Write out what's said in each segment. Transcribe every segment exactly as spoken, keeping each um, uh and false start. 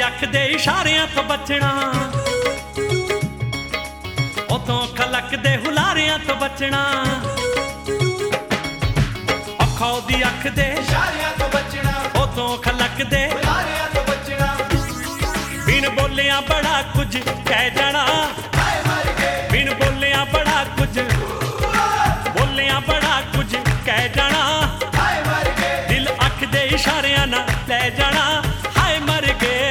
ਅੱਖ ਦੇ ਇਸ਼ਾਰਿਆਂ ਤੋਂ ਬਚਣਾ, ਉਤੋਂ ਖਲਕ ਦੇ ਹੁਲਾਰਿਆਂ ਤੋਂ ਬਚਣਾ, ਅੱਖਾਂ ਦੀ ਅੱਖ ਦੇ ਇਸ਼ਾਰਿਆਂ ਤੋਂ ਬਚਣਾ, ਉਤੋਂ ਖਲਕ ਦੇ ਹੁਲਾਰਿਆਂ ਤੋਂ ਬਚਣਾ। ਬਿਨ ਬੋਲਿਆ ਬੜਾ ਕੁਝ ਕਹਿ ਜਾਣਾ, ਹਾਏ ਮਰ ਗਏ ਬਿਨ ਬੋਲਿਆ ਬੜਾ ਕੁਝ, ਬੋਲਿਆ ਬੜਾ ਕੁਝ ਕਹਿ ਜਾਣਾ, ਹਾਏ ਮਰ ਗਏ ਦਿਲ ਅੱਖ ਦੇ ਇਸ਼ਾਰਿਆਂ ਨਾਲ ਲੈ ਜਾਣਾ, ਹਾਏ ਮਰ ਗਏ।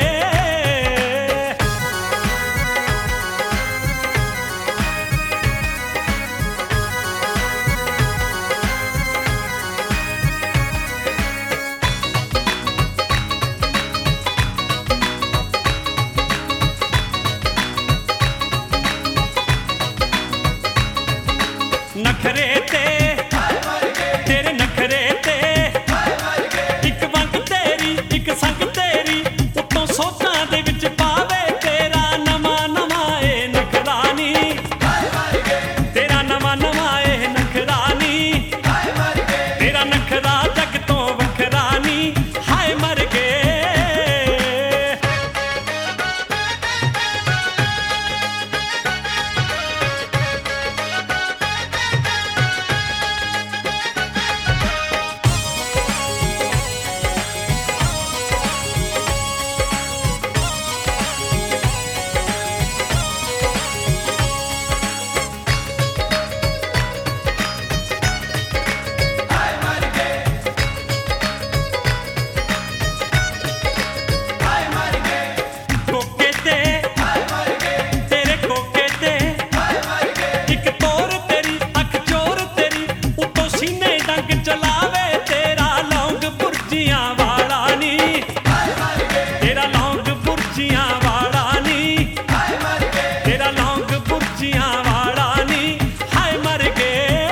ਨਖਰੇ ਤੇ ਹਾਏ ਮਰ ਗਏ ਤੇਰੇ ਨਖਰੇ ਤੇ, ਹਾਏ ਮਰ ਗਏ ਇੱਕ ਵੰਗ ਤੇਰੀ ਇੱਕ ਸੰਗ ਤੇਰੀ, ਉੱਤੋਂ ਸੋਚਾਂ ਦੇ ਵਿੱਚ ਪਾਵੇ ਤੇਰਾ ਨਵਾਂ ਨਵਾਂ ਇਹ ਨਖਰਾਨੀ, ਹਾਏ ਮਰ ਗਏ ਤੇਰਾ ਨਵਾਂ ਨਵਾਂ ਇਹ ਨਖਰਾਨੀ, ਹਾਏ ਮਰ ਗਏ ਤੇਰਾ ਨਖਰਾ ਜਗ ਤੋਂ ਵੱਖਰਾ ਨੀ, ਹਾਏ ਮਰ ਗਏ। ਹਾਏ ਮਰ ਗਏ ਹਾਏ ਮਰ ਗਏ ਕੋਕੇ ਤੇ ਹਾਏ ਮਰ ਗਏ ਤੇਰੇ ਕੋਕੇ ਤੇ, ਹਾਏ ਮਰ ਗਏ ਇੱਕ ਤੋਰ ਤੇਰੀ ਅੱਖ ਚੋਰ ਤੇਰੀ, ਉੱਤੋਂ ਸੀਨੇ ਡੰਗ ਚਲਾਵੇ ਤੇਰਾ ਲੌਂਗ ਬੁਰਜੀਆਂ ਵਾਲਾ ਨੀ, ਹਾਏ ਮਰ ਗਏ ਤੇਰਾ ਲੌਂਗ ਬੁਰਜੀਆਂ ਵਾਲਾ ਨੀ, ਹਾਏ ਮਰ ਗਏ ਤੇਰਾ ਲੌਂਗ ਬੁਰਜੀਆਂ ਵਾਲਾ ਨੀ, ਹਾਏ ਮਰ ਗਏ।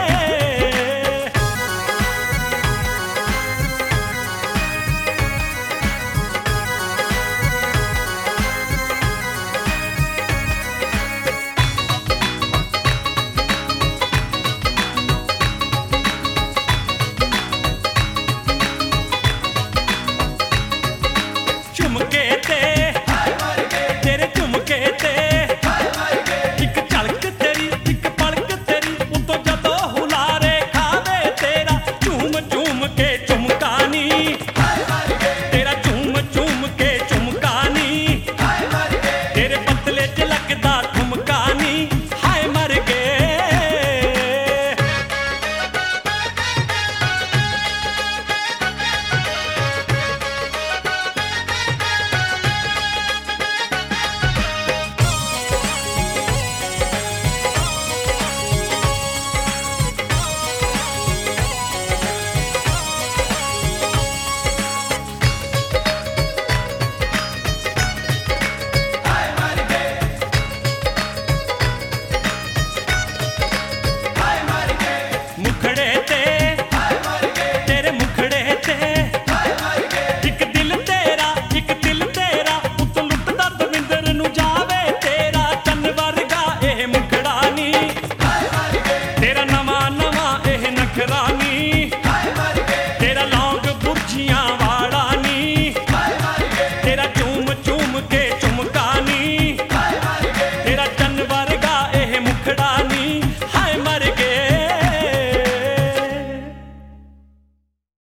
ਝੁਮਕੇ ਤੇ ਹਾਏ ਮਰ ਗਏ ਤੇਰੇ ਝੁਮਕੇ ਤੇ, ਹਾਏ ਮਰ ਗਏ ਇੱਕ ਝਲਕ ਤੇਰੀ ਇੱਕ ਪਲਕ ਤੇਰੀ, ਉੱਤੋਂ ਜਦੋਂ ਹੁਲਾਰੇ ਖਾਵੇ ਤੇਰਾ ਝੂਮ ਝੂਮ ਕੇ ਝੁਮਕਾਨੀ, ਹਾਏ ਮਰ ਗਏ ਤੇਰਾ ਝੂਮ ਝੂਮ ਕੇ ਝੁਮਕਾਨੀ, ਹਾਏ ਮਰ ਗਏ ਤੇਰੇ ਪਤਲੇ ਚ ਲੱਗਦਾ ਠੁਮਕਾਨੀ, ਹਾਏ ਮਰ ਗਏ। ਹਾਏ ਮਰ ਗਏ ਹਾਏ ਮਰ ਗਏ ਮੁਖੜੇ ਤੇ ਹਾਏ ਮਰ ਗਏ ਤੇਰੇ ਮੁਖੜੇ ਤੇ, ਹਾਏ ਮਰ ਗਏ ਇੱਕ ਦਿਲ ਤੇਰਾ ਇੱਕ ਦਿਲ ਤੇਰਾ, ਉੱਤੋਂ ਲੁੱਟਦਾ ਦਵਿੰਦਰ ਨੂੰ ਜਾਵੇ ਤੇਰਾ ਚੰਨ ਵਰਗਾ ਇਹ ਮੁਖੜਾ ਨੀ, ਹਾਏ ਮਰ ਗਏ ਤੇਰਾ ਨਵਾਂ ਨਵਾਂ ਇਹ ਨਖਰਾ ਨੀ, ਹਾਏ ਮਰ ਗਏ ਤੇਰਾ ਲੌਂਗ ਬੁਰਜੀਆਂ